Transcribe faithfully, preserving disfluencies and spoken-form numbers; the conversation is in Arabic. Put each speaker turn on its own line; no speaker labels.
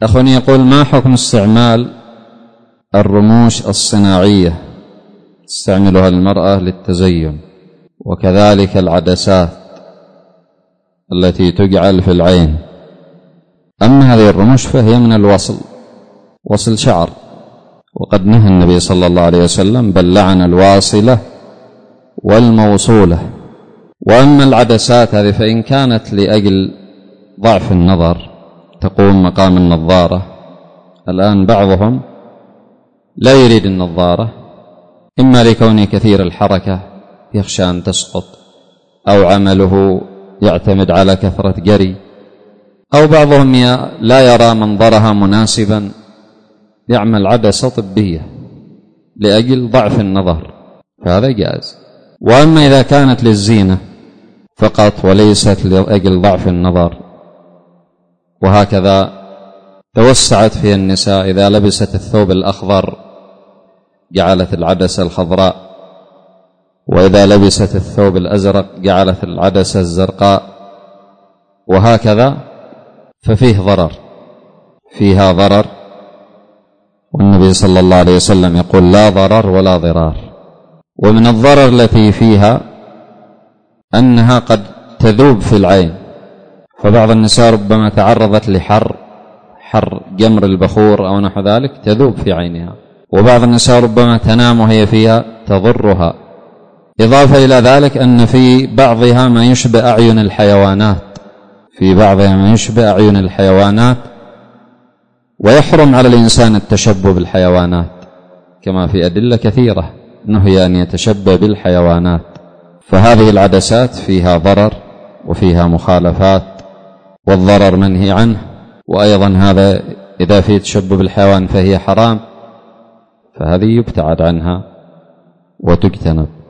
أخواني يقول: ما حكم استعمال الرموش الصناعية تستعملها المرأة للتزين، وكذلك العدسات التي تجعل في العين؟ أما هذه الرموش فهي من الوصل، وصل شعر، وقد نهى النبي صلى الله عليه وسلم بل لعن الواصلة والموصولة. وأما العدسات هذه فإن كانت لأجل ضعف النظر تقوم مقام النظارة. الآن بعضهم لا يريد النظارة، إما لكونه كثير الحركة يخشى أن تسقط، أو عمله يعتمد على كثرة جري، أو بعضهم لا يرى منظرها مناسبا يعمل عدسة طبية لأجل ضعف النظر، فهذا جائز. وأما إذا كانت للزينة فقط وليست لأجل ضعف النظر، وهكذا توسعت في النساء، إذا لبست الثوب الأخضر جعلت العدسة الخضراء، وإذا لبست الثوب الأزرق جعلت العدسة الزرقاء، وهكذا، ففيه ضرر، فيها ضرر. والنبي صلى الله عليه وسلم يقول: لا ضرر ولا ضرار. ومن الضرر التي فيها أنها قد تذوب في العين، فبعض النساء ربما تعرضت لحر حر جمر البخور أو نحو ذلك تذوب في عينها، وبعض النساء ربما تنام وهي فيها تضرها. إضافة إلى ذلك أن في بعضها ما يشبه أعين الحيوانات، في بعضها ما يشبه أعين الحيوانات، ويحرم على الإنسان التشبه بالحيوانات، كما في أدلة كثيرة نهي أن يتشبه بالحيوانات. فهذه العدسات فيها ضرر وفيها مخالفات، والضرر منهي عنه، وأيضا هذا إذا فيه تشبه بالحيوان فهي حرام، فهذه يبتعد عنها وتجتنب.